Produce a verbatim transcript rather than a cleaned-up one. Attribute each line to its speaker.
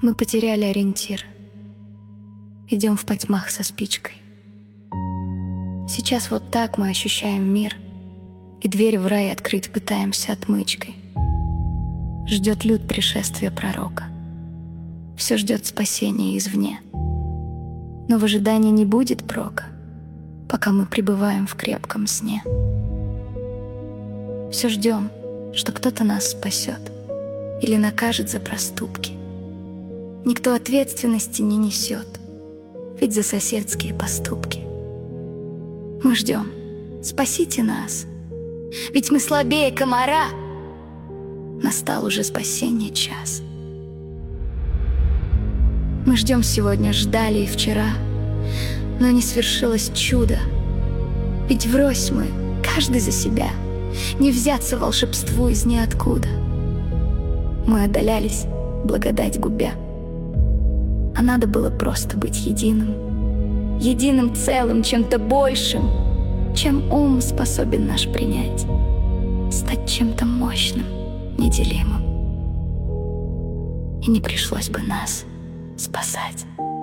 Speaker 1: Мы потеряли ориентир. Идем в потьмах со спичкой. Сейчас вот так мы ощущаем мир, и дверь в рай открыть пытаемся отмычкой. Ждет люд пришествия пророка. Все ждет спасения извне. Но в ожидании не будет прока, пока мы пребываем в крепком сне. Все ждем, что кто-то нас спасет или накажет за проступки. Никто ответственности не несет, ведь за соседские поступки. Мы ждем, спасите нас, ведь мы слабее комара. Настал уже спасение час. Мы ждем сегодня, ждали и вчера, но не свершилось чудо. Ведь врозь мы, каждый за себя, не взяться волшебству из ниоткуда. Мы отдалялись, благодать губя, а надо было просто быть единым, единым целым, чем-то большим, чем ум способен наш принять, стать чем-то мощным, неделимым. И не пришлось бы нас спасать.